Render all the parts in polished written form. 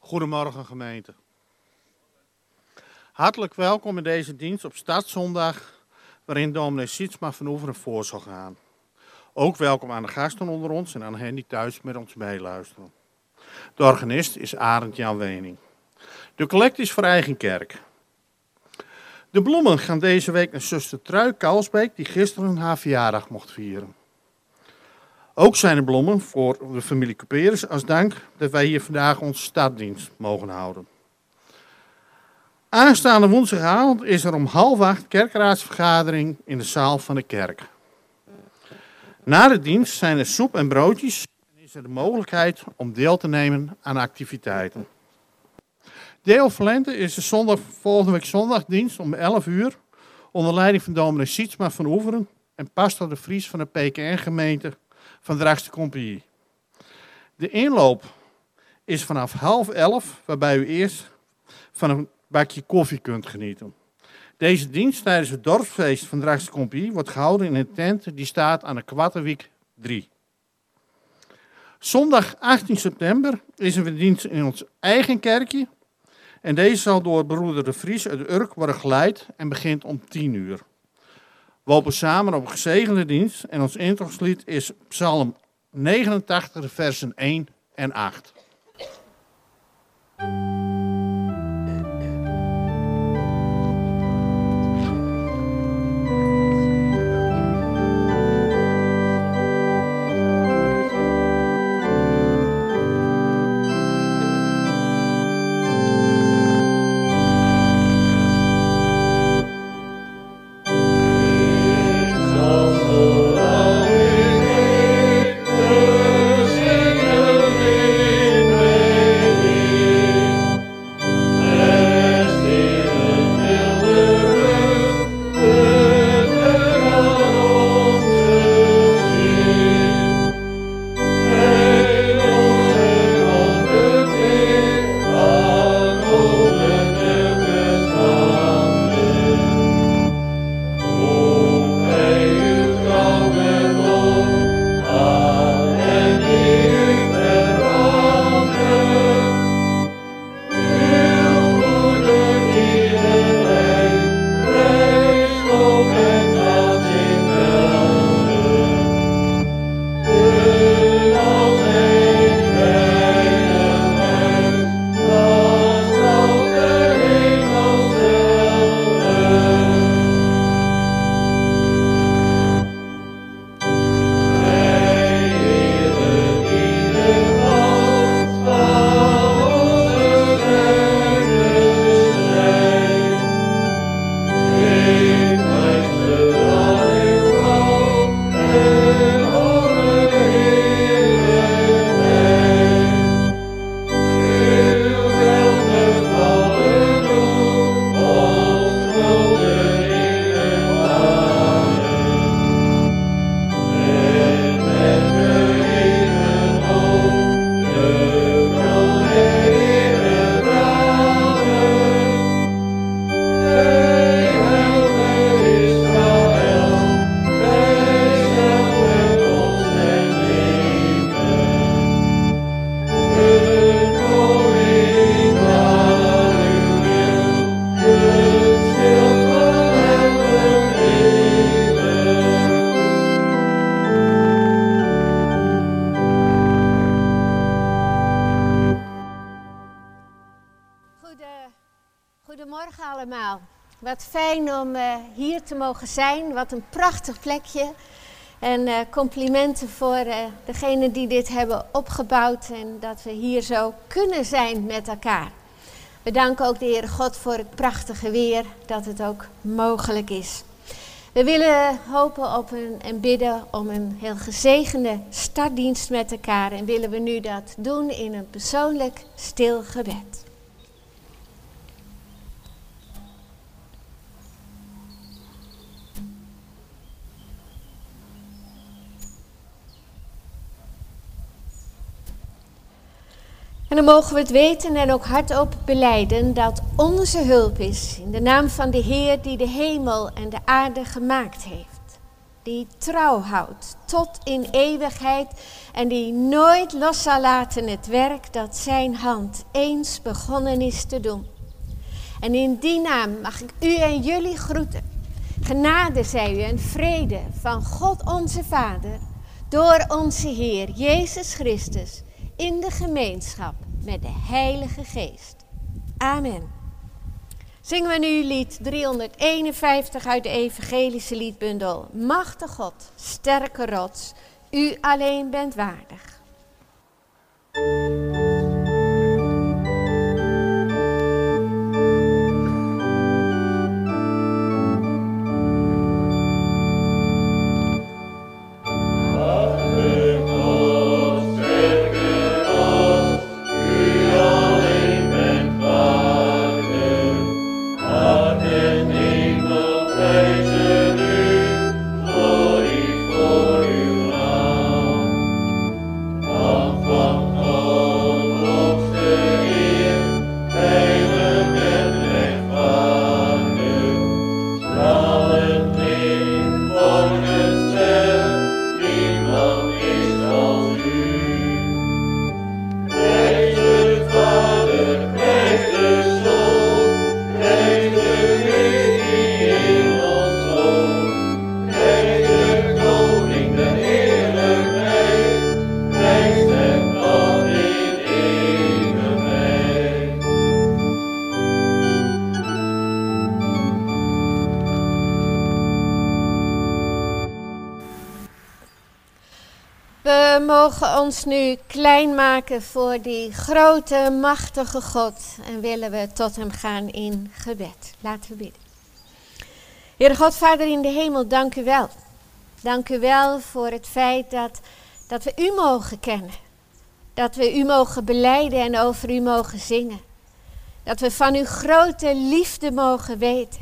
Goedemorgen gemeente. Hartelijk welkom in deze dienst op Startzondag, waarin dominee Sietsma van Oeveren voor zal gaan. Ook welkom aan de gasten onder ons en aan hen die thuis met ons meeluisteren. De organist is Arend Jan Wening. De collect is voor eigen kerk. De bloemen gaan deze week naar zuster Trui Kalsbeek, die gisteren haar verjaardag mocht vieren. Ook zijn er bloemen voor de familie Couperus als dank dat wij hier vandaag onze startdienst mogen houden. Aanstaande woensdagavond is er om 7:30 kerkraadsvergadering in de zaal van de kerk. Na de dienst zijn er soep en broodjes en is er de mogelijkheid om deel te nemen aan activiteiten. Deo Valente is de volgende week zondagdienst om 11 uur onder leiding van dominee Sietsma van Oeveren en pastor de Vries van de PKN-gemeente van Drachtse Compagnie. De inloop is vanaf 10:30, waarbij u eerst van een bakje koffie kunt genieten. Deze dienst tijdens het dorpsfeest van Drachtse Compagnie wordt gehouden in een tent die staat aan de Kwartenwiek 3. Zondag 18 september is er een dienst in ons eigen kerkje. En deze zal door broeder de Vries uit Urk worden geleid en begint om 10 uur. We hopen samen op een gezegende dienst en ons intochtlied is Psalm 89, versen 1 en 8. Goedemorgen allemaal. Wat fijn om hier te mogen zijn. Wat een prachtig plekje. En complimenten voor degenen die dit hebben opgebouwd en dat we hier zo kunnen zijn met elkaar. We danken ook de Heere God voor het prachtige weer, dat het ook mogelijk is. We willen hopen op en bidden om een heel gezegende startdienst met elkaar. En willen we nu dat doen in een persoonlijk stil gebed. En dan mogen we het weten en ook hardop belijden dat onze hulp is in de naam van de Heer die de hemel en de aarde gemaakt heeft. die trouw houdt tot in eeuwigheid en die nooit los zal laten het werk dat zijn hand eens begonnen is te doen. En in die naam mag ik u en jullie groeten. Genade zij u en vrede van God onze Vader, door onze Heer Jezus Christus, in de gemeenschap met de Heilige Geest. Amen. Zingen we nu lied 351 uit de evangelische liedbundel. Machtige God, sterke rots, u alleen bent waardig. We mogen ons nu klein maken voor die grote, machtige God en willen we tot hem gaan in gebed. Laten we bidden. Heere God, Vader in de hemel, dank u wel. Dank u wel voor het feit dat we u mogen kennen. Dat we u mogen belijden en over u mogen zingen. Dat we van uw grote liefde mogen weten.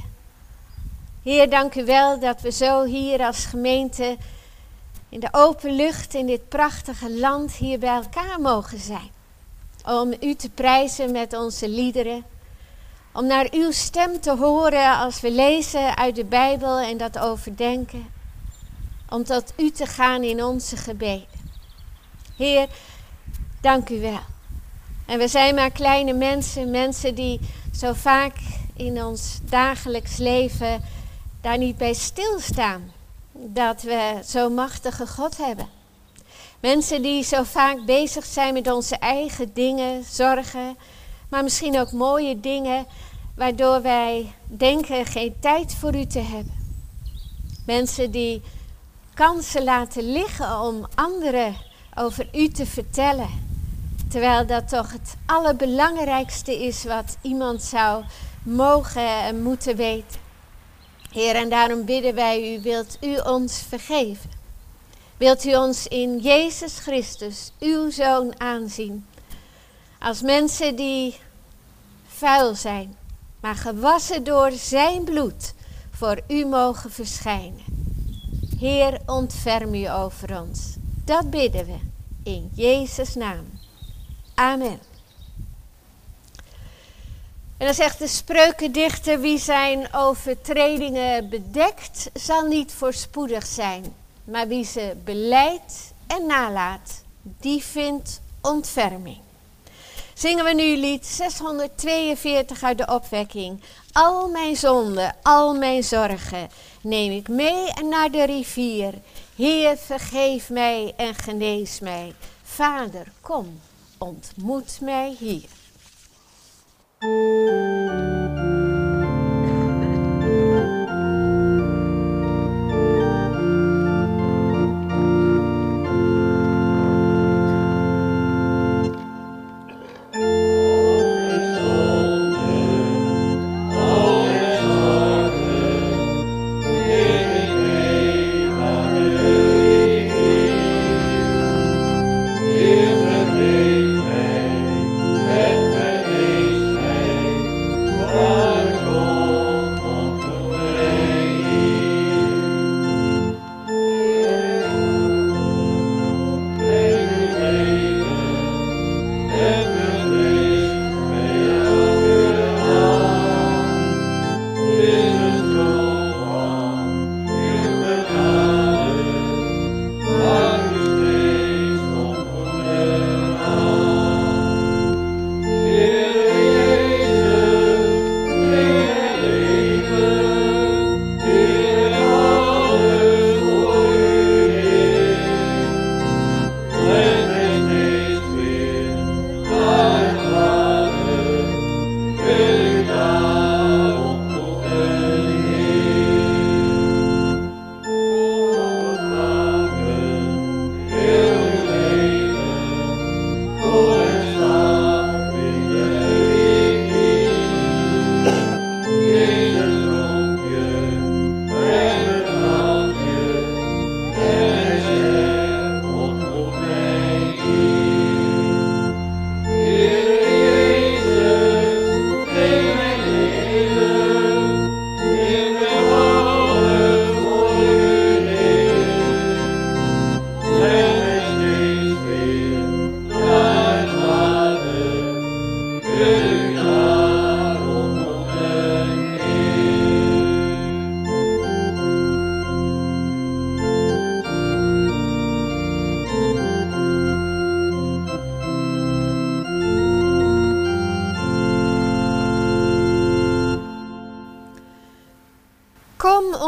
Heer, dank u wel dat we zo hier als gemeente in de open lucht in dit prachtige land hier bij elkaar mogen zijn. Om u te prijzen met onze liederen. Om naar uw stem te horen als we lezen uit de Bijbel en dat overdenken. Om tot u te gaan in onze gebeden. Heer, dank u wel. En we zijn maar kleine mensen, mensen die zo vaak in ons dagelijks leven daar niet bij stilstaan. Dat we zo'n machtige God hebben. Mensen die zo vaak bezig zijn met onze eigen dingen, zorgen, maar misschien ook mooie dingen, waardoor wij denken geen tijd voor u te hebben. Mensen die kansen laten liggen om anderen over u te vertellen, terwijl dat toch het allerbelangrijkste is wat iemand zou mogen en moeten weten. Heer, en daarom bidden wij u, wilt u ons vergeven? Wilt u ons in Jezus Christus, uw Zoon, aanzien? Als mensen die vuil zijn, maar gewassen door zijn bloed, voor u mogen verschijnen. Heer, ontferm u over ons. Dat bidden we in Jezus' naam. Amen. En dan zegt de spreukendichter, wie zijn overtredingen bedekt, zal niet voorspoedig zijn. Maar wie ze belijdt en nalaat, die vindt ontferming. Zingen we nu lied 642 uit de opwekking. Al mijn zonden, al mijn zorgen, neem ik mee naar de rivier. Heer, vergeef mij en genees mij. Vader, kom, ontmoet mij hier.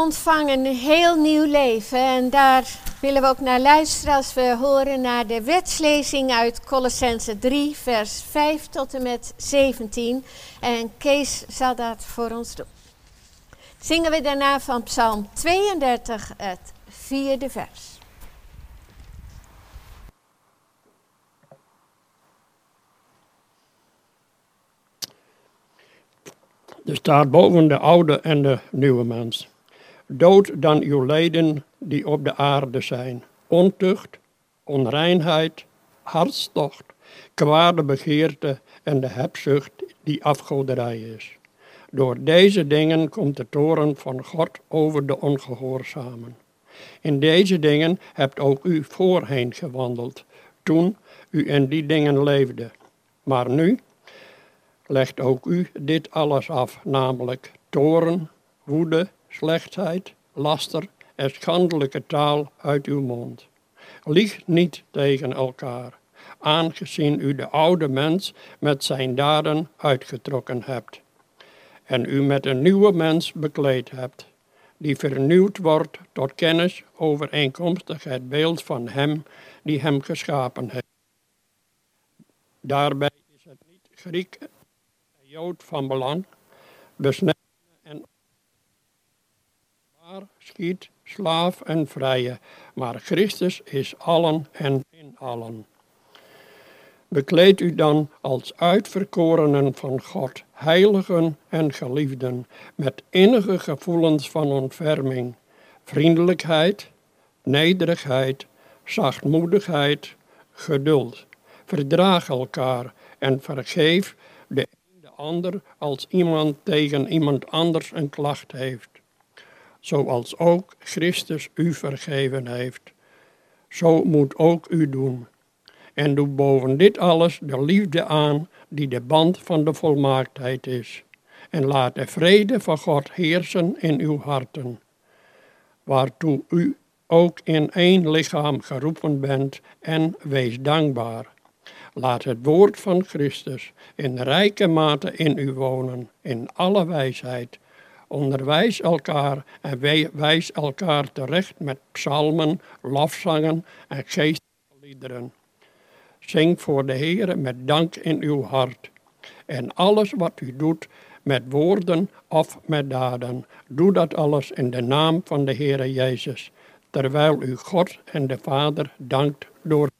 ontvangen een heel nieuw leven. En daar willen we ook naar luisteren als we horen naar de wetslezing uit Kolossenzen 3, vers 5 tot en met 17. En Kees zal dat voor ons doen. Zingen we daarna van Psalm 32, het 4e vers. Er staat boven de oude en de nieuwe mens. Dood dan uw leden die op de aarde zijn. Ontucht, onreinheid, hartstocht, kwade begeerte en de hebzucht die afgoderij is. Door deze dingen komt de toorn van God over de ongehoorzamen. In deze dingen hebt ook u voorheen gewandeld, toen u in die dingen leefde. Maar nu legt ook u dit alles af, namelijk toorn, woede, slechtheid, laster en schandelijke taal uit uw mond. Lieg niet tegen elkaar, aangezien u de oude mens met zijn daden uitgetrokken hebt en u met een nieuwe mens bekleed hebt, die vernieuwd wordt tot kennis overeenkomstig het beeld van hem die hem geschapen heeft. Daarbij is het niet Griek en Jood van belang, besneden en schiet, slaaf en vrije, maar Christus is allen en in allen. Bekleed u dan als uitverkorenen van God, heiligen en geliefden, met innige gevoelens van ontferming, vriendelijkheid, nederigheid, zachtmoedigheid, geduld. Verdraag elkaar en vergeef de een de ander als iemand tegen iemand anders een klacht heeft. Zoals ook Christus u vergeven heeft, zo moet ook u doen. En doe boven dit alles de liefde aan, die de band van de volmaaktheid is. En laat de vrede van God heersen in uw harten, waartoe u ook in één lichaam geroepen bent, en wees dankbaar. Laat het woord van Christus in rijke mate in u wonen, in alle wijsheid. Onderwijs elkaar en wijs elkaar terecht met psalmen, lofzangen en geestelijke liederen. Zing voor de Heere met dank in uw hart. En alles wat u doet, met woorden of met daden, doe dat alles in de naam van de Heere Jezus, terwijl u God en de Vader dankt door.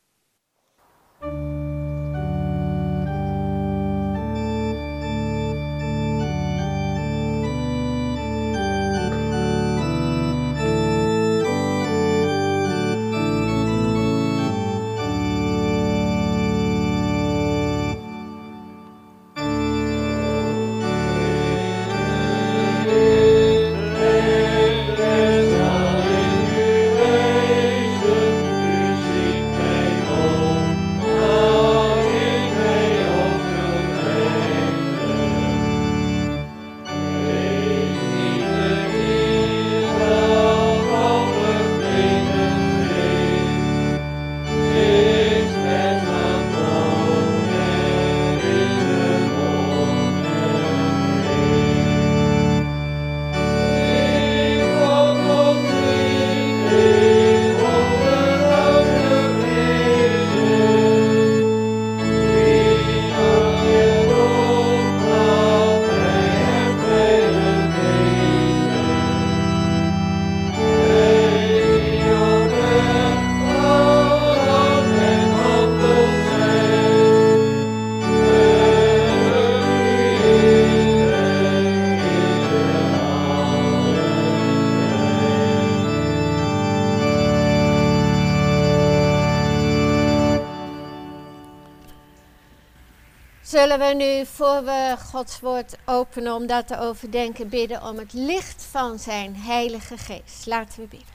Zullen we nu, voor we Gods woord openen om dat te overdenken, bidden om het licht van zijn Heilige Geest. Laten we bidden.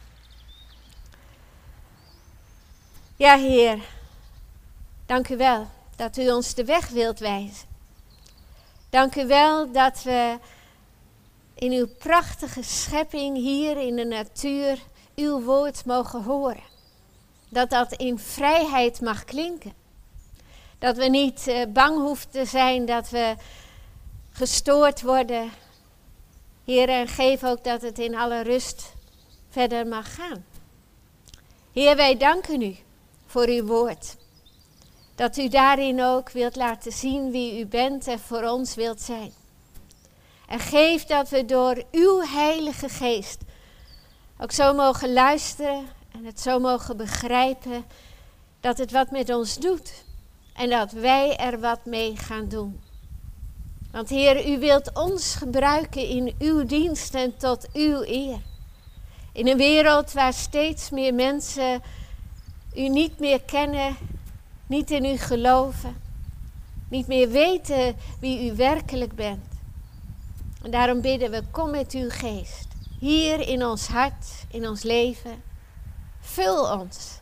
Ja, Heer, dank u wel dat u ons de weg wilt wijzen. Dank u wel dat we in uw prachtige schepping hier in de natuur uw woord mogen horen. Dat dat in vrijheid mag klinken. Dat we niet bang hoeven te zijn dat we gestoord worden Heer, en geef ook dat het in alle rust verder mag gaan. Heer, wij danken u voor uw woord. Dat u daarin ook wilt laten zien wie u bent en voor ons wilt zijn. En geef dat we door uw Heilige Geest ook zo mogen luisteren en het zo mogen begrijpen dat het wat met ons doet. En dat wij er wat mee gaan doen. Want Heer, u wilt ons gebruiken in uw dienst en tot uw eer. In een wereld waar steeds meer mensen u niet meer kennen, niet in u geloven, niet meer weten wie u werkelijk bent. En daarom bidden we, kom met uw geest, hier in ons hart, in ons leven. Vul ons.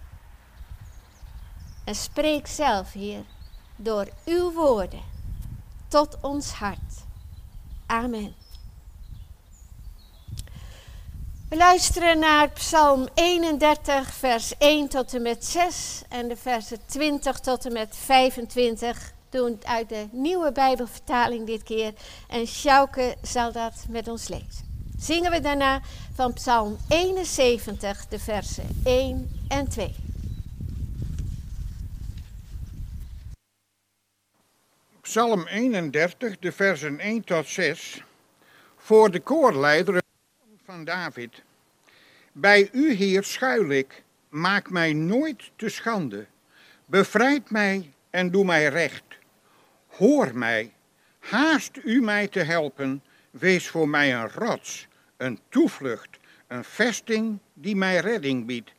En spreek zelf, Heer, door uw woorden tot ons hart. Amen. We luisteren naar Psalm 31, vers 1 tot en met 6 en de versen 20 tot en met 25. Doen het uit de nieuwe Bijbelvertaling dit keer. En Sjouke zal dat met ons lezen. Zingen we daarna van Psalm 71, de versen 1 en 2. Psalm 31, de versen 1 tot 6. Voor de koorleider van David. Bij u, Heer, schuil ik. Maak mij nooit te schande. Bevrijd mij en doe mij recht. Hoor mij. Haast u mij te helpen. Wees voor mij een rots, een toevlucht, een vesting die mij redding biedt.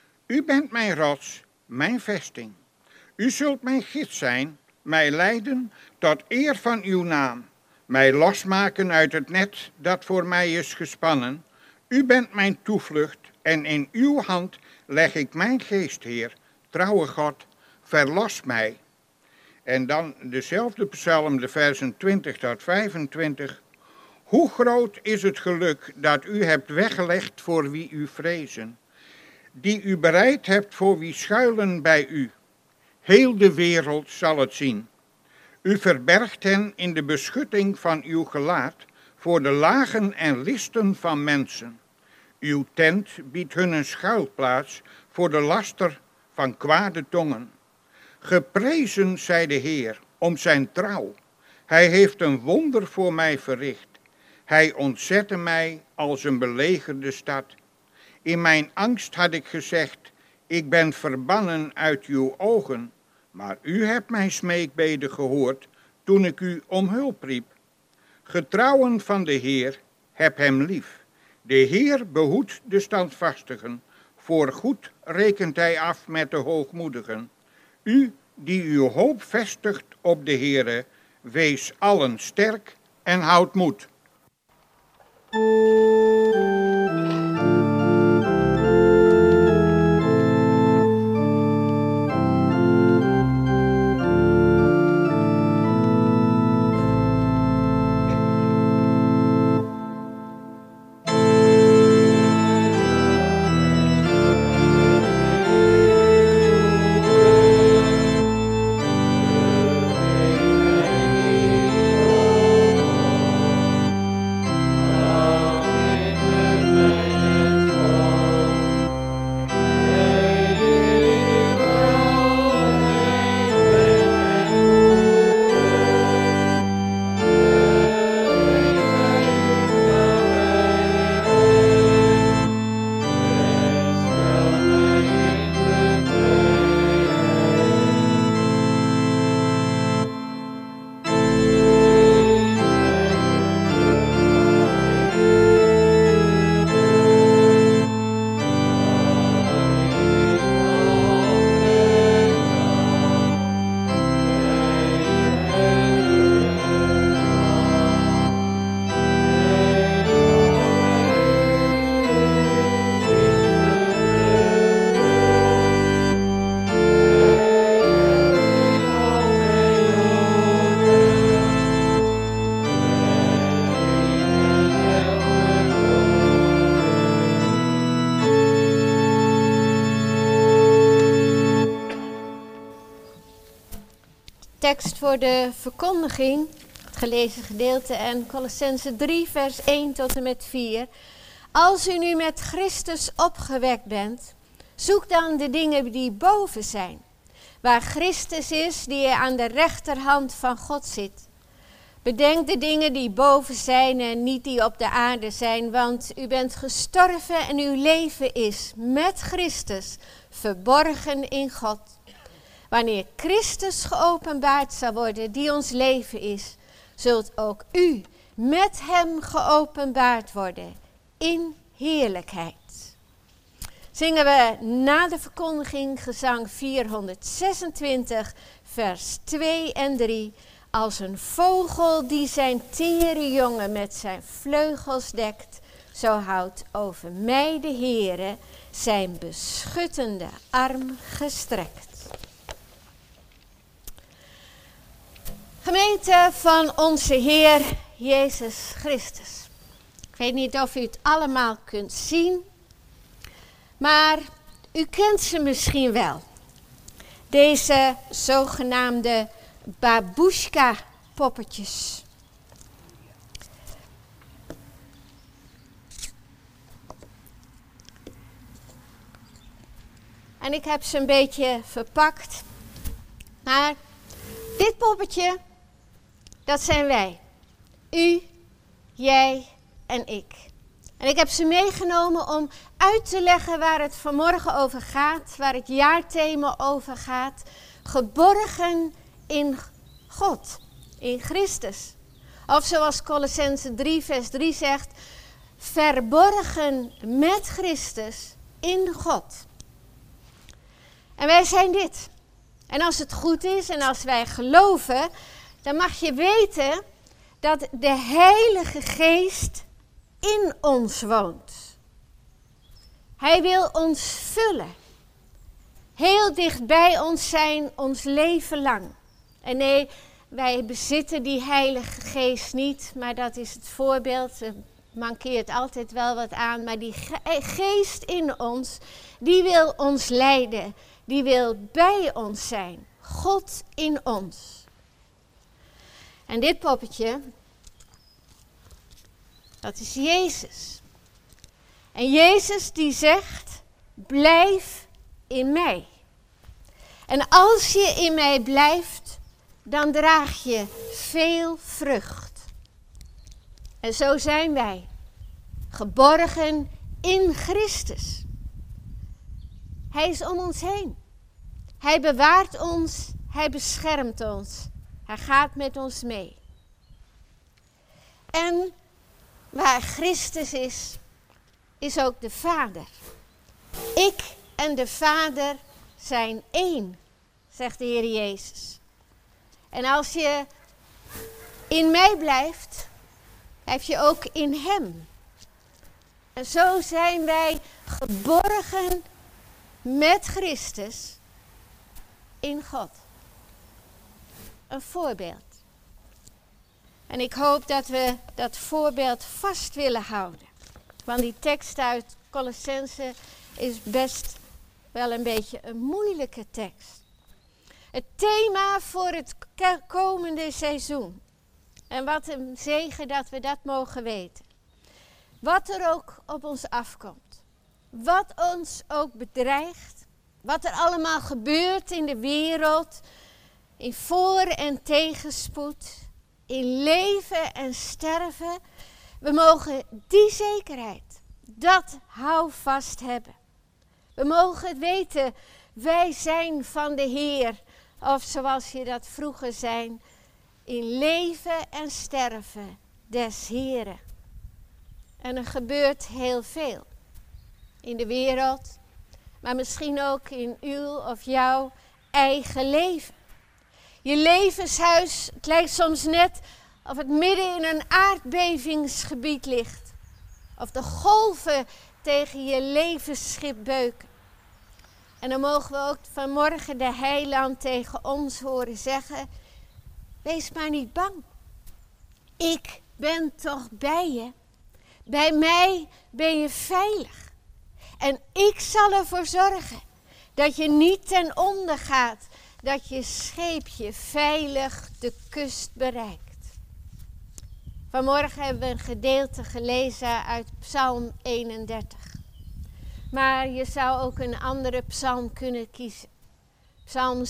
U bent mijn rots, mijn vesting. U zult mijn gids zijn, mij leiden tot eer van uw naam. Mij losmaken uit het net dat voor mij is gespannen. U bent mijn toevlucht en in uw hand leg ik mijn geest, Heer. Trouwe God, verlos mij. En dan dezelfde psalm, de versen 20 tot 25. Hoe groot is het geluk dat u hebt weggelegd voor wie u vrezen, die u bereid hebt voor wie schuilen bij u. Heel de wereld zal het zien. U verbergt hen in de beschutting van uw gelaat voor de lagen en listen van mensen. Uw tent biedt hun een schuilplaats voor de laster van kwade tongen. Geprezen zij de Heer om zijn trouw. Hij heeft een wonder voor mij verricht. Hij ontzette mij als een belegerde stad. In mijn angst had ik gezegd, ik ben verbannen uit uw ogen. Maar u hebt mijn smeekbeden gehoord toen ik u om hulp riep. Getrouwen van de Heer, heb hem lief. De Heer behoedt de standvastigen. Voor goed rekent hij af met de hoogmoedigen. U die uw hoop vestigt op de Heere, wees allen sterk en houd moed. Tekst voor de verkondiging. Het gelezen gedeelte en Kolossenzen 3 vers 1 tot en met 4. Als u nu met Christus opgewekt bent, zoek dan de dingen die boven zijn, waar Christus is die aan de rechterhand van God zit. Bedenk de dingen die boven zijn en niet die op de aarde zijn, want u bent gestorven en uw leven is met Christus verborgen in God. Wanneer Christus geopenbaard zal worden, die ons leven is, zult ook u met hem geopenbaard worden in heerlijkheid. Zingen we na de verkondiging gezang 426, vers 2 en 3. Als een vogel die zijn tere jongen met zijn vleugels dekt, zo houdt over mij de Heere zijn beschuttende arm gestrekt. Gemeente van onze Heer Jezus Christus. Ik weet niet of u het allemaal kunt zien, maar u kent ze misschien wel. Deze zogenaamde babushka-poppetjes. En ik heb ze een beetje verpakt. Maar dit poppetje, dat zijn wij. U, jij en ik. En ik heb ze meegenomen om uit te leggen waar het vanmorgen over gaat. Waar het jaarthema over gaat. Geborgen in God, in Christus. Of zoals Kolossenzen 3 vers 3 zegt, verborgen met Christus in God. En wij zijn dit. En als het goed is en als wij geloven, dan mag je weten dat de Heilige Geest in ons woont. Hij wil ons vullen. Heel dicht bij ons zijn ons leven lang. En nee, wij bezitten die Heilige Geest niet, maar dat is het voorbeeld. Er mankeert altijd wel wat aan, maar die Geest in ons, die wil ons leiden. Die wil bij ons zijn. God in ons. En dit poppetje, dat is Jezus. En Jezus die zegt, blijf in mij. En als je in mij blijft, dan draag je veel vrucht. En zo zijn wij, geborgen in Christus. Hij is om ons heen. Hij bewaart ons, hij beschermt ons. Hij gaat met ons mee. En waar Christus is, is ook de Vader. Ik en de Vader zijn één, zegt de Heer Jezus. En als je in mij blijft, blijf je ook in hem. En zo zijn wij geborgen met Christus in God. Een voorbeeld. En ik hoop dat we dat voorbeeld vast willen houden. Want die tekst uit Kolossenzen is best wel een beetje een moeilijke tekst. Het thema voor het komende seizoen. En wat een zegen dat we dat mogen weten. Wat er ook op ons afkomt. Wat ons ook bedreigt. Wat er allemaal gebeurt in de wereld. In voor- en tegenspoed. In leven en sterven. We mogen die zekerheid, dat houvast hebben. We mogen het weten, wij zijn van de Heer. Of zoals je dat vroeger zei, in leven en sterven des Heren. En er gebeurt heel veel in de wereld, maar misschien ook in uw of jouw eigen leven. Je levenshuis, het lijkt soms net of het midden in een aardbevingsgebied ligt. Of de golven tegen je levensschip beuken. En dan mogen we ook vanmorgen de Heiland tegen ons horen zeggen, wees maar niet bang. Ik ben toch bij je. Bij mij ben je veilig. En ik zal ervoor zorgen dat je niet ten onder gaat. Dat je scheepje veilig de kust bereikt. Vanmorgen hebben we een gedeelte gelezen uit Psalm 31. Maar je zou ook een andere psalm kunnen kiezen. Psalm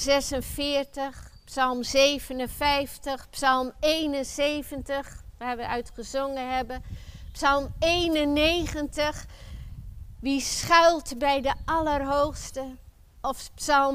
46, Psalm 57, Psalm 71, waar we uit gezongen hebben. Psalm 91, wie schuilt bij de Allerhoogste. Of Psalm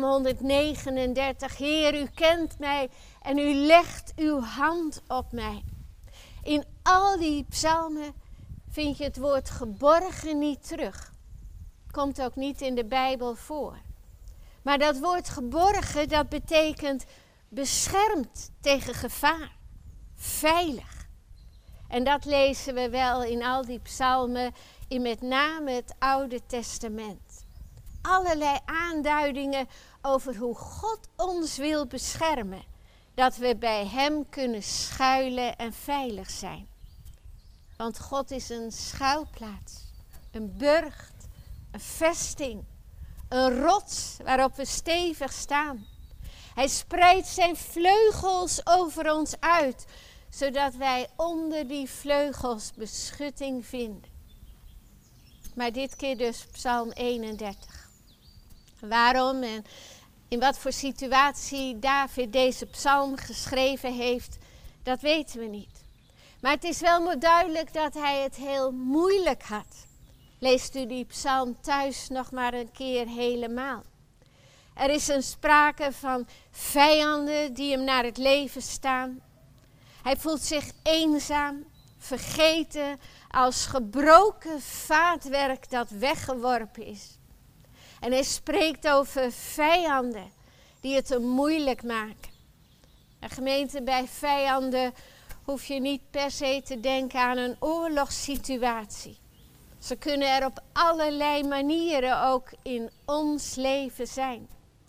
139, Heer, u kent mij en u legt uw hand op mij. In al die psalmen vind je het woord geborgen niet terug. Komt ook niet in de Bijbel voor. Maar dat woord geborgen, dat betekent beschermd tegen gevaar. Veilig. En dat lezen we wel in al die psalmen, in met name het Oude Testament. Allerlei aanduidingen over hoe God ons wil beschermen. Dat we bij hem kunnen schuilen en veilig zijn. Want God is een schuilplaats, een burcht, een vesting, een rots waarop we stevig staan. Hij spreidt zijn vleugels over ons uit, zodat wij onder die vleugels beschutting vinden. Maar dit keer dus Psalm 31. Waarom en in wat voor situatie David deze psalm geschreven heeft, dat weten we niet. Maar het is wel duidelijk dat hij het heel moeilijk had. Leest u die psalm thuis nog maar een keer helemaal. Er is een sprake van vijanden die hem naar het leven staan. Hij voelt zich eenzaam, vergeten, als gebroken vaatwerk dat weggeworpen is. En hij spreekt over vijanden die het hem moeilijk maken. En gemeente, bij vijanden hoef je niet per se te denken aan een oorlogssituatie. Ze kunnen er op allerlei manieren ook in ons leven zijn.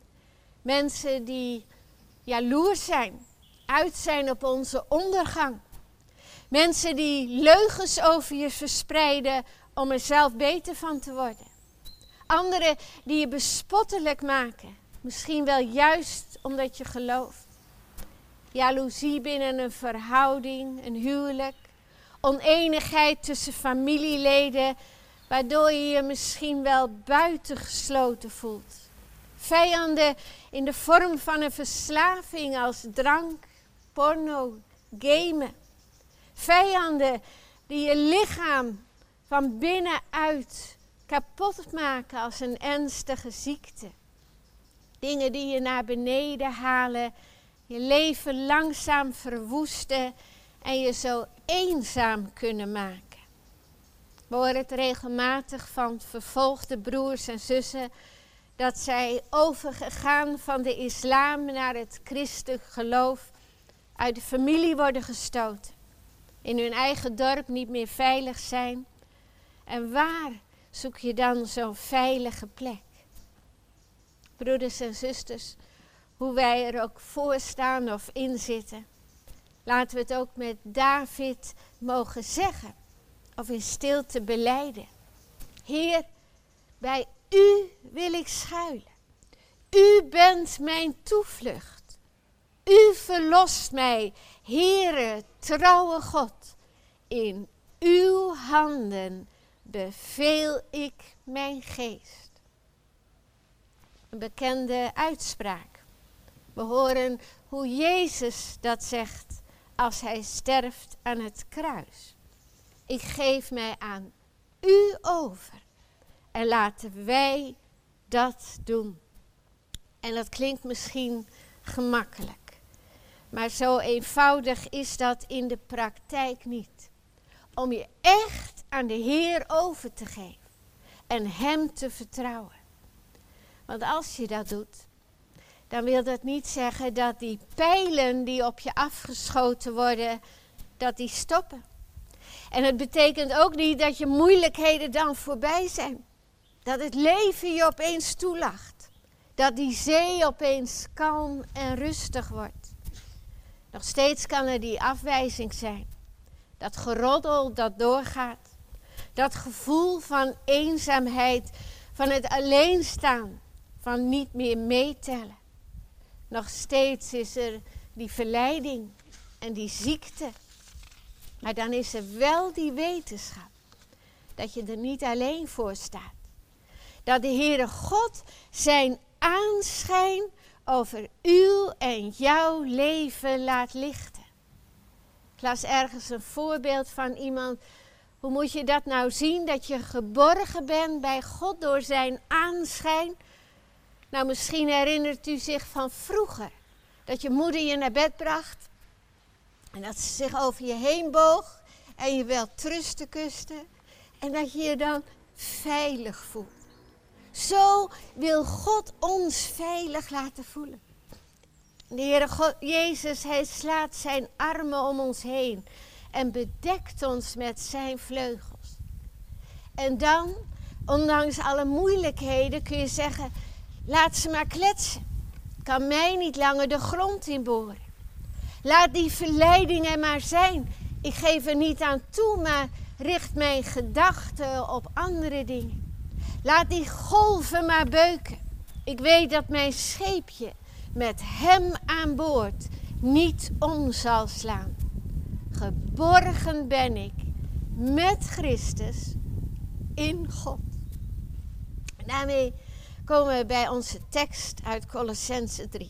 Mensen die jaloers zijn, uit zijn op onze ondergang. Mensen die leugens over je verspreiden om er zelf beter van te worden. Anderen die je bespottelijk maken, misschien wel juist omdat je gelooft. Jaloezie binnen een verhouding, een huwelijk. Oneenigheid tussen familieleden, waardoor je je misschien wel buitengesloten voelt. Vijanden in de vorm van een verslaving als drank, porno, gamen. Vijanden die je lichaam van binnenuit kapot maken als een ernstige ziekte. Dingen die je naar beneden halen, je leven langzaam verwoesten en je zo eenzaam kunnen maken. We horen het regelmatig van vervolgde broers en zussen dat zij overgegaan van de islam naar het christelijk geloof uit de familie worden gestoten. In hun eigen dorp niet meer veilig zijn. En waar zoek je dan zo'n veilige plek? Broeders en zusters, hoe wij er ook voor staan of in zitten. Laten we het ook met David mogen zeggen. Of in stilte belijden. Heer, bij u wil ik schuilen. U bent mijn toevlucht. U verlost mij, Heere, trouwe God. In uw handen beveel ik mijn geest. Een bekende uitspraak. We horen hoe Jezus dat zegt als hij sterft aan het kruis. Ik geef mij aan u over en laten wij dat doen. En dat klinkt misschien gemakkelijk, maar zo eenvoudig is dat in de praktijk niet. Om je echt aan de Heer over te geven en hem te vertrouwen. Want als je dat doet, dan wil dat niet zeggen dat die pijlen die op je afgeschoten worden, dat die stoppen. En het betekent ook niet dat je moeilijkheden dan voorbij zijn. Dat het leven je opeens toelacht. Dat die zee opeens kalm en rustig wordt. Nog steeds kan er die afwijzing zijn. Dat geroddel dat doorgaat. Dat gevoel van eenzaamheid, van het alleenstaan, van niet meer meetellen. Nog steeds is er die verleiding en die ziekte. Maar dan is er wel die wetenschap dat je er niet alleen voor staat. Dat de Heere God zijn aanschijn over uw en jouw leven laat lichten. Ik las ergens een voorbeeld van iemand. Hoe moet je dat nou zien? Dat je geborgen bent bij God door zijn aanschijn. Nou, misschien herinnert u zich van vroeger. Dat je moeder je naar bed bracht. En dat ze zich over je heen boog. En je wel trusten kuste. En dat je je dan veilig voelt. Zo wil God ons veilig laten voelen. De Heere God, Jezus, hij slaat zijn armen om ons heen. En bedekt ons met zijn vleugels. En dan, ondanks alle moeilijkheden, kun je zeggen, laat ze maar kletsen. Kan mij niet langer de grond inboren. Laat die verleiding er maar zijn. Ik geef er niet aan toe, maar richt mijn gedachten op andere dingen. Laat die golven maar beuken. Ik weet dat mijn scheepje met hem aan boord niet om zal slaan. Geborgen ben ik met Christus in God. Daarmee komen we bij onze tekst uit Kolossenzen 3.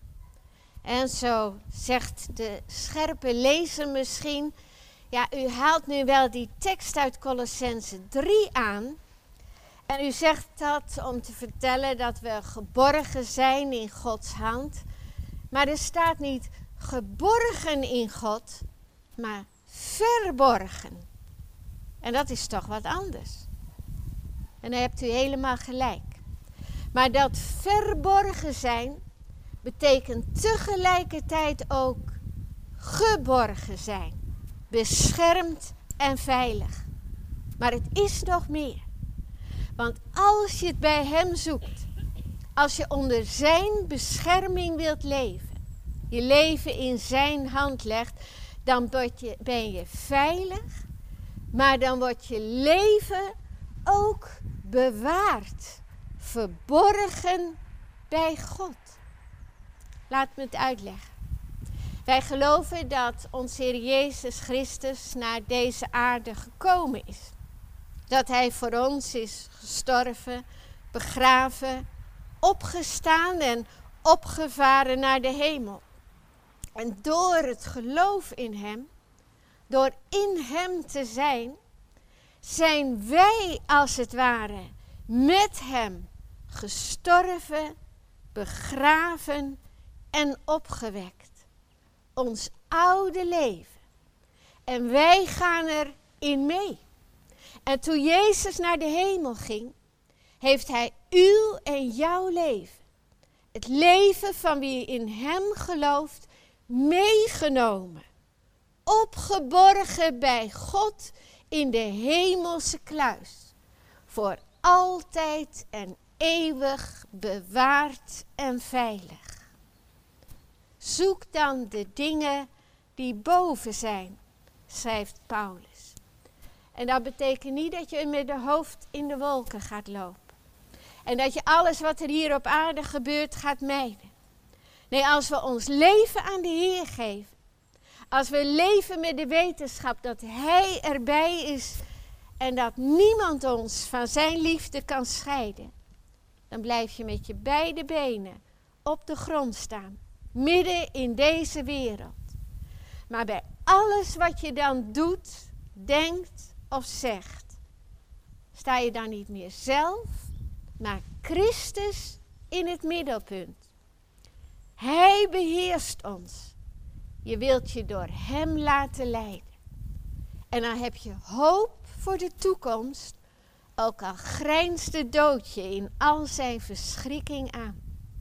En zo zegt de scherpe lezer misschien, ja, u haalt nu wel die tekst uit Kolossenzen 3 aan. En u zegt dat om te vertellen dat we geborgen zijn in Gods hand. Maar er staat niet geborgen in God, maar verborgen. En dat is toch wat anders. En dan hebt u helemaal gelijk. Maar dat verborgen zijn betekent tegelijkertijd ook geborgen zijn. Beschermd en veilig. Maar het is nog meer. Want als je het bij hem zoekt, als je onder zijn bescherming wilt leven, je leven in zijn hand legt, dan ben je veilig, maar dan wordt je leven ook bewaard, verborgen bij God. Laat me het uitleggen. Wij geloven dat onze Heer Jezus Christus naar deze aarde gekomen is. Dat hij voor ons is gestorven, begraven, opgestaan en opgevaren naar de hemel. En door het geloof in hem, door in hem te zijn, zijn wij als het ware met hem gestorven, begraven en opgewekt. Ons oude leven. En wij gaan erin mee. En toen Jezus naar de hemel ging, heeft hij uw en jouw leven, het leven van wie in hem gelooft, meegenomen. Opgeborgen bij God in de hemelse kluis. Voor altijd en eeuwig bewaard en veilig. Zoek dan de dingen die boven zijn, schrijft Paulus. En dat betekent niet dat je met de hoofd in de wolken gaat lopen. En dat je alles wat er hier op aarde gebeurt gaat mijden. Nee, als we ons leven aan de Heer geven. Als we leven met de wetenschap dat Hij erbij is. En dat niemand ons van zijn liefde kan scheiden. Dan blijf je met je beide benen op de grond staan. Midden in deze wereld. Maar bij alles wat je dan doet, denkt of zegt, sta je dan niet meer zelf, maar Christus in het middelpunt. Hij beheerst ons. Je wilt je door hem laten leiden. En dan heb je hoop voor de toekomst, ook al grijnst de dood je in al zijn verschrikking aan.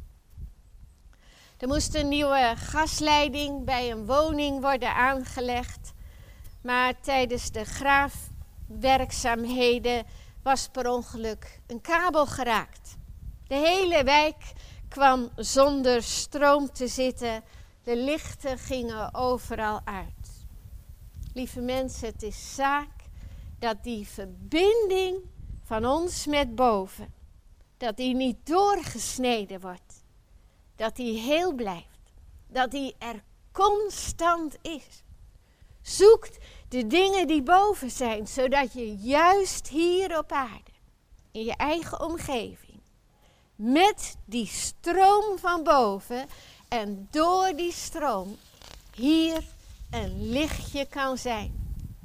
Er moest een nieuwe gasleiding bij een woning worden aangelegd, maar tijdens de graafwerkzaamheden was per ongeluk een kabel geraakt. De hele wijk kwam zonder stroom te zitten. De lichten gingen overal uit. Lieve mensen, het is zaak dat die verbinding van ons met boven, dat die niet doorgesneden wordt. Dat die heel blijft. Dat die er constant is. Zoek de dingen die boven zijn, zodat je juist hier op aarde, in je eigen omgeving, met die stroom van boven en door die stroom hier een lichtje kan zijn.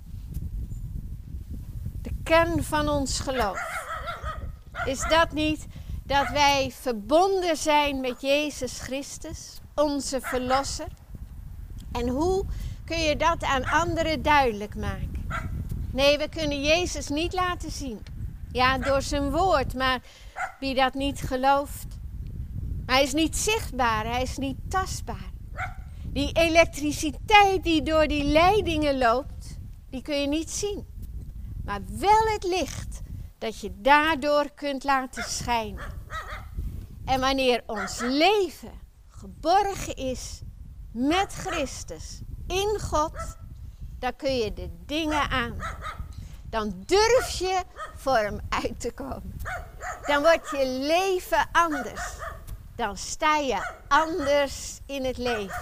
De kern van ons geloof. Is dat niet dat wij verbonden zijn met Jezus Christus, onze Verlosser? En hoe kun je dat aan anderen duidelijk maken? Nee, we kunnen Jezus niet laten zien. Ja, door zijn woord, maar wie dat niet gelooft. Maar hij is niet zichtbaar, hij is niet tastbaar. Die elektriciteit die door die leidingen loopt, die kun je niet zien. Maar wel het licht dat je daardoor kunt laten schijnen. En wanneer ons leven geborgen is met Christus, in God, dan kun je de dingen aan. Dan durf je voor hem uit te komen. Dan wordt je leven anders. Dan sta je anders in het leven.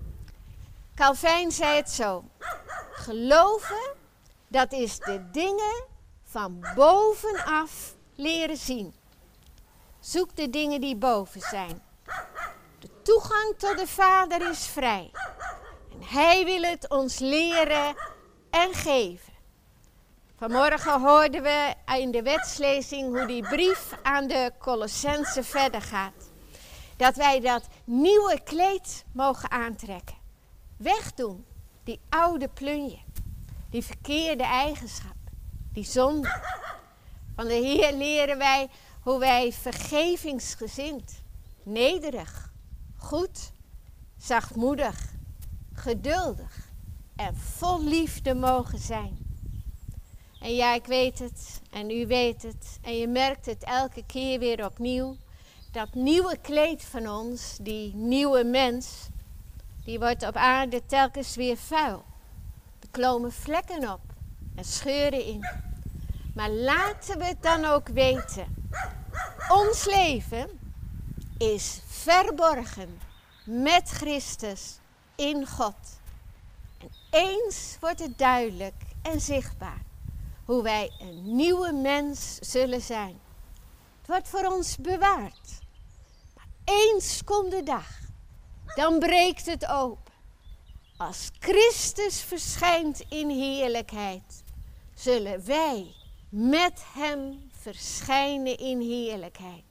Calvijn zei het zo. Geloven, dat is de dingen van bovenaf leren zien. Zoek de dingen die boven zijn. De toegang tot de Vader is vrij. En hij wil het ons leren en geven. Vanmorgen hoorden we in de wetslezing hoe die brief aan de Colossenzen verder gaat. Dat wij dat nieuwe kleed mogen aantrekken. Wegdoen, die oude plunje. Die verkeerde eigenschap. Die zonde. Van de Heer leren wij hoe wij vergevingsgezind, nederig, goed, zachtmoedig, geduldig en vol liefde mogen zijn. En ja, ik weet het en u weet het en je merkt het elke keer weer opnieuw. Dat nieuwe kleed van ons, die nieuwe mens, die wordt op aarde telkens weer vuil. Er komen vlekken op en scheuren in. Maar laten we het dan ook weten. Ons leven is verborgen met Christus in God. En eens wordt het duidelijk en zichtbaar hoe wij een nieuwe mens zullen zijn. Het wordt voor ons bewaard. Maar eens komt de dag, dan breekt het open. Als Christus verschijnt in heerlijkheid, zullen wij met hem verschijnen in heerlijkheid.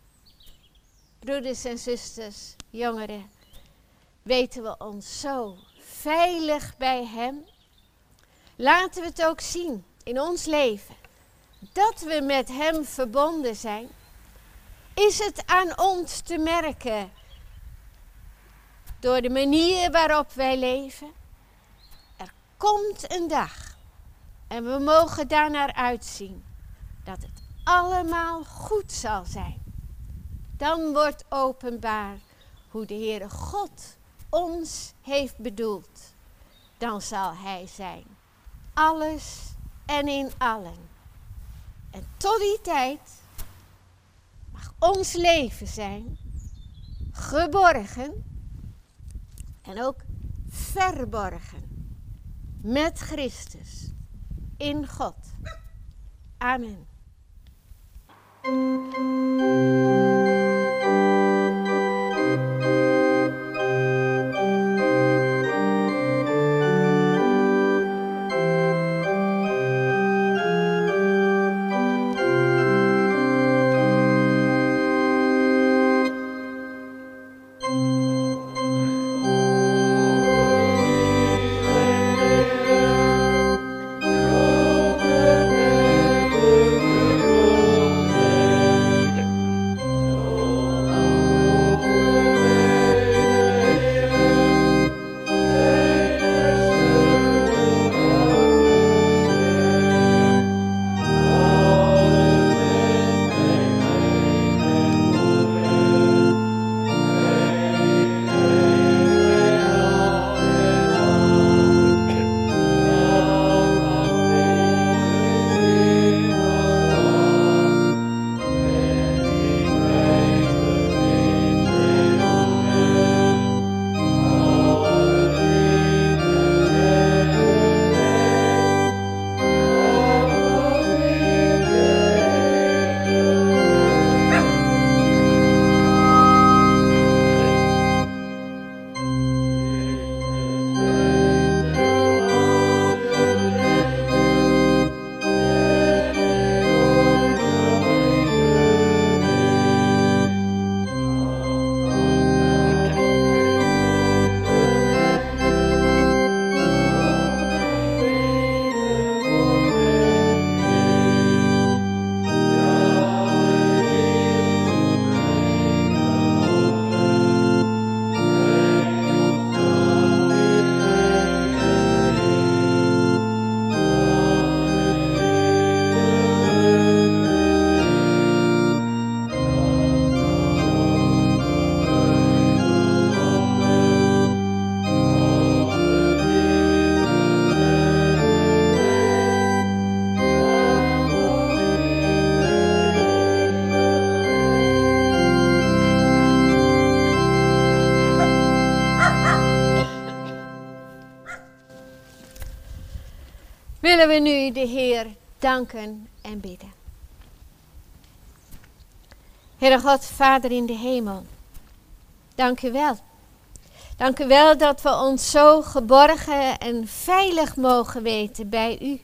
Broeders en zusters, jongeren, weten we ons zo veilig bij hem? Laten we het ook zien in ons leven, dat we met hem verbonden zijn. Is het aan ons te merken door de manier waarop wij leven? Er komt een dag en we mogen daarnaar uitzien dat het allemaal goed zal zijn. Dan wordt openbaar hoe de Heere God ons heeft bedoeld. Dan zal hij zijn alles en in allen. En tot die tijd mag ons leven zijn geborgen en ook verborgen met Christus in God. Amen. willen we nu de Heer danken en bidden. Heere God, Vader in de hemel, dank u wel. Dank u wel dat we ons zo geborgen en veilig mogen weten bij u.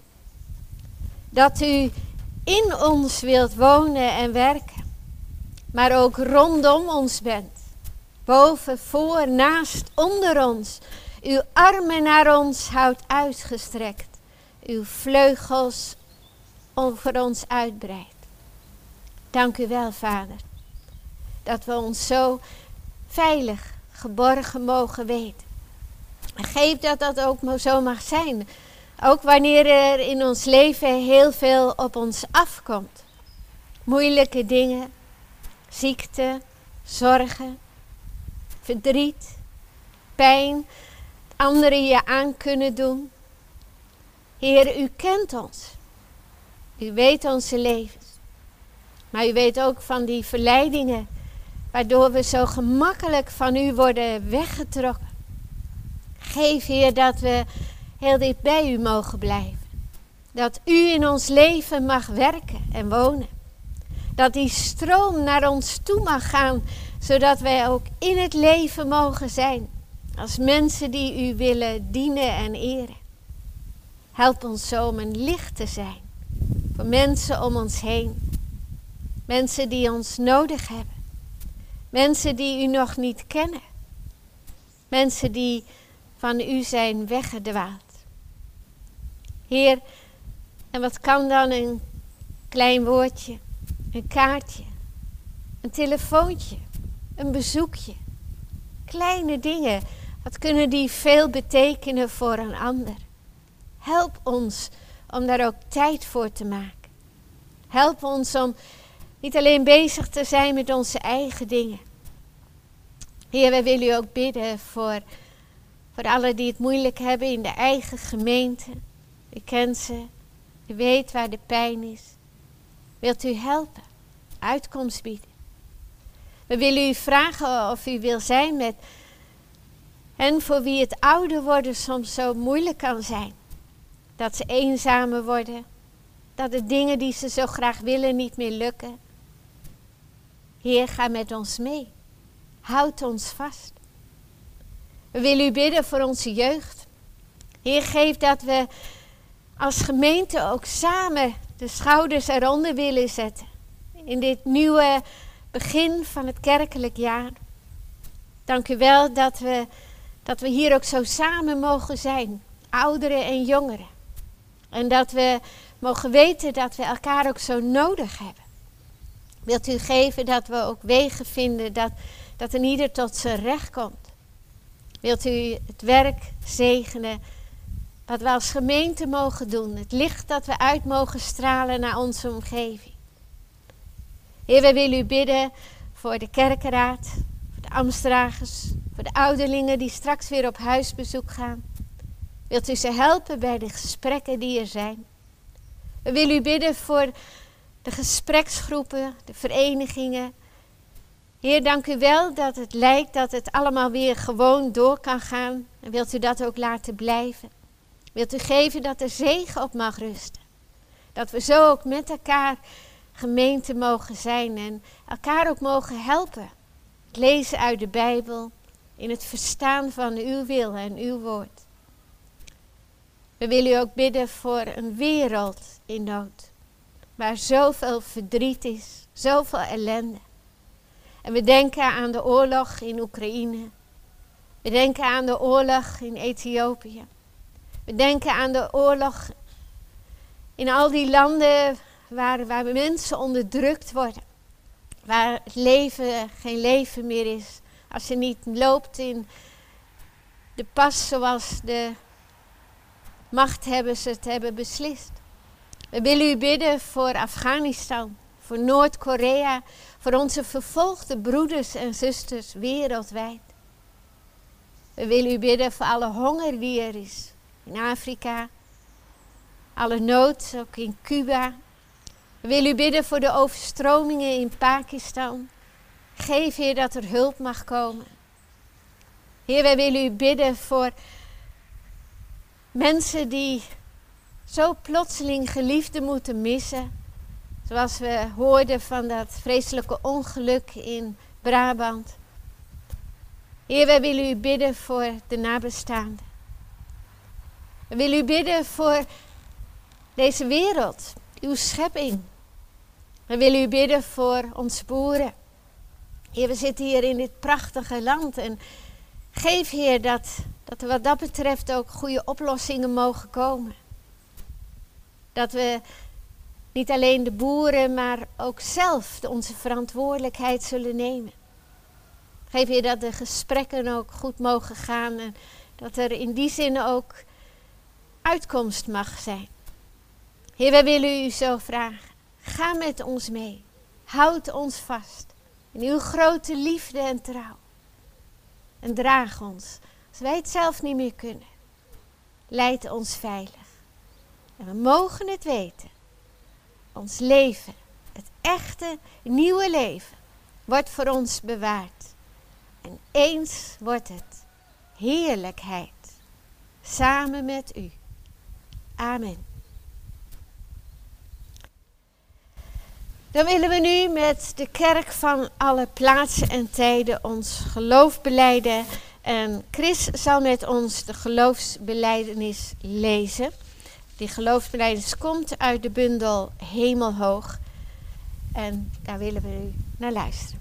Dat u in ons wilt wonen en werken, maar ook rondom ons bent. Boven, voor, naast, onder ons. Uw armen naar ons houdt uitgestrekt. Uw vleugels over ons uitbreidt. Dank u wel, Vader, dat we ons zo veilig geborgen mogen weten. En geef dat dat ook zo mag zijn. Ook wanneer er in ons leven heel veel op ons afkomt. Moeilijke dingen, ziekte, zorgen, verdriet, pijn, anderen je aan kunnen doen. Heer, u kent ons. U weet onze levens. Maar u weet ook van die verleidingen, waardoor we zo gemakkelijk van u worden weggetrokken. Geef, Heer, dat we heel dicht bij u mogen blijven. Dat u in ons leven mag werken en wonen. Dat die stroom naar ons toe mag gaan, zodat wij ook in het leven mogen zijn. Als mensen die u willen dienen en eren. Help ons zo om een licht te zijn. Voor mensen om ons heen. Mensen die ons nodig hebben. Mensen die u nog niet kennen. Mensen die van u zijn weggedwaald. Heer, en wat kan dan een klein woordje, een kaartje, een telefoontje, een bezoekje. Kleine dingen, wat kunnen die veel betekenen voor een ander. Help ons om daar ook tijd voor te maken. Help ons om niet alleen bezig te zijn met onze eigen dingen. Heer, wij willen u ook bidden voor allen die het moeilijk hebben in de eigen gemeente. U kent ze, u weet waar de pijn is. Wilt u helpen, uitkomst bieden. We willen u vragen of u wil zijn met hen voor wie het ouder worden soms zo moeilijk kan zijn. Dat ze eenzamer worden, dat de dingen die ze zo graag willen niet meer lukken. Heer, ga met ons mee. Houd ons vast. We willen u bidden voor onze jeugd. Heer, geef dat we als gemeente ook samen de schouders eronder willen zetten. In dit nieuwe begin van het kerkelijk jaar. Dank u wel dat we hier ook zo samen mogen zijn. Ouderen en jongeren. En dat we mogen weten dat we elkaar ook zo nodig hebben. Wilt u geven dat we ook wegen vinden dat een ieder tot zijn recht komt. Wilt u het werk zegenen wat we als gemeente mogen doen. Het licht dat we uit mogen stralen naar onze omgeving. Heer, wij willen u bidden voor de kerkenraad, voor de ambtsdragers, voor de ouderlingen die straks weer op huisbezoek gaan. Wilt u ze helpen bij de gesprekken die er zijn. We willen u bidden voor de gespreksgroepen, de verenigingen. Heer, dank u wel dat het lijkt dat het allemaal weer gewoon door kan gaan. En wilt u dat ook laten blijven. Wilt u geven dat er zegen op mag rusten. Dat we zo ook met elkaar gemeente mogen zijn en elkaar ook mogen helpen. Het lezen uit de Bijbel, in het verstaan van uw wil en uw woord. We willen u ook bidden voor een wereld in nood. Waar zoveel verdriet is, zoveel ellende. En we denken aan de oorlog in Oekraïne. We denken aan de oorlog in Ethiopië. We denken aan de oorlog in al die landen waar mensen onderdrukt worden. Waar het leven geen leven meer is. Als je niet loopt in de pas zoals de machthebbers het hebben beslist. We willen u bidden voor Afghanistan, voor Noord-Korea, voor onze vervolgde broeders en zusters wereldwijd. We willen u bidden voor alle honger die er is in Afrika, alle nood ook in Cuba. We willen u bidden voor de overstromingen in Pakistan. Geef, Heer, dat er hulp mag komen. Heer, wij willen u bidden voor mensen die zo plotseling geliefden moeten missen. Zoals we hoorden van dat vreselijke ongeluk in Brabant. Heer, wij willen u bidden voor de nabestaanden. We willen u bidden voor deze wereld, uw schepping. We willen u bidden voor onze boeren. Heer, we zitten hier in dit prachtige land en geef, Heer, dat er wat dat betreft ook goede oplossingen mogen komen. Dat we niet alleen de boeren, maar ook zelf onze verantwoordelijkheid zullen nemen. Geef, Heer, dat de gesprekken ook goed mogen gaan en dat er in die zin ook uitkomst mag zijn. Heer, wij willen u zo vragen. Ga met ons mee. Houd ons vast in uw grote liefde en trouw. En draag ons, als wij het zelf niet meer kunnen. Leid ons veilig. En we mogen het weten. Ons leven, het echte nieuwe leven, wordt voor ons bewaard. En eens wordt het heerlijkheid. Samen met u. Amen. Dan willen we nu met de kerk van alle plaatsen en tijden ons geloof belijden. En Chris zal met ons de geloofsbelijdenis lezen. Die geloofsbelijdenis komt uit de bundel Hemelhoog. En daar willen we u naar luisteren.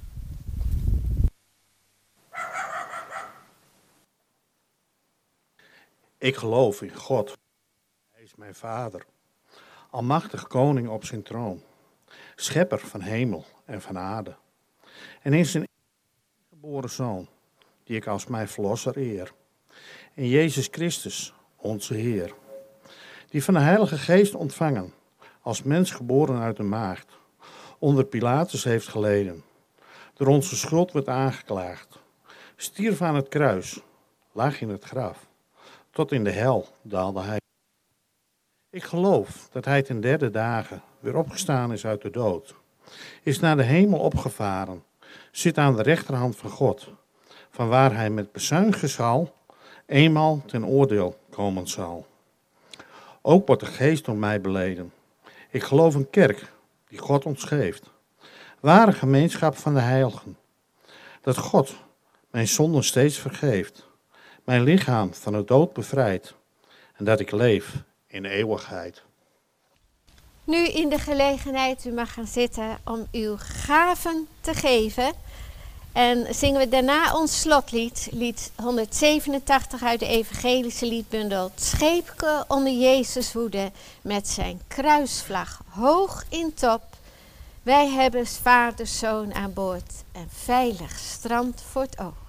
Ik geloof in God. Hij is mijn vader. Almachtig koning op zijn troon. Schepper van hemel en van aarde. En in zijn geboren zoon, die ik als mijn verlosser eer. En Jezus Christus, onze Heer. Die van de Heilige Geest ontvangen, als mens geboren uit een maagd. Onder Pilatus heeft geleden. Door onze schuld werd aangeklaagd. Stierf aan het kruis, lag in het graf. Tot in de hel daalde hij. Ik geloof dat hij ten derde dagen weer opgestaan is uit de dood. Is naar de hemel opgevaren. Zit aan de rechterhand van God. Vanwaar hij met bezuingezal eenmaal ten oordeel komen zal. Ook wordt de geest door mij beleden. Ik geloof een kerk die God ons geeft. Ware gemeenschap van de heiligen. Dat God mijn zonden steeds vergeeft. Mijn lichaam van de dood bevrijdt. En dat ik leef in de eeuwigheid. Nu in de gelegenheid, u mag gaan zitten om uw gaven te geven. En zingen we daarna ons slotlied, lied 187 uit de evangelische liedbundel. Het scheepke onder Jezus hoede met zijn kruisvlag hoog in top. Wij hebben vaders zoon aan boord en veilig strand voor het oog.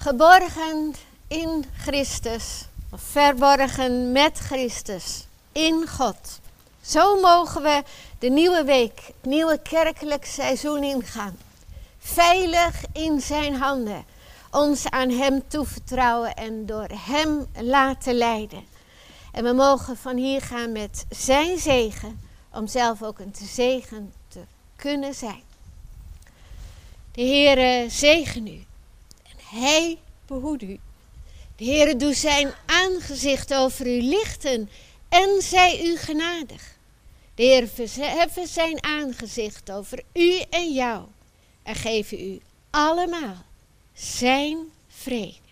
Geborgen in Christus, of verborgen met Christus, in God. Zo mogen we de nieuwe week, het nieuwe kerkelijk seizoen ingaan. Veilig in zijn handen, ons aan hem toevertrouwen en door hem laten leiden. En we mogen van hier gaan met zijn zegen, om zelf ook een zegen te kunnen zijn. De Heere zegen u en hij behoedt u. De Heere doet zijn aangezicht over u lichten en zij u genadig. De Heer verheffen zijn aangezicht over u en jou en geven u allemaal zijn vrede.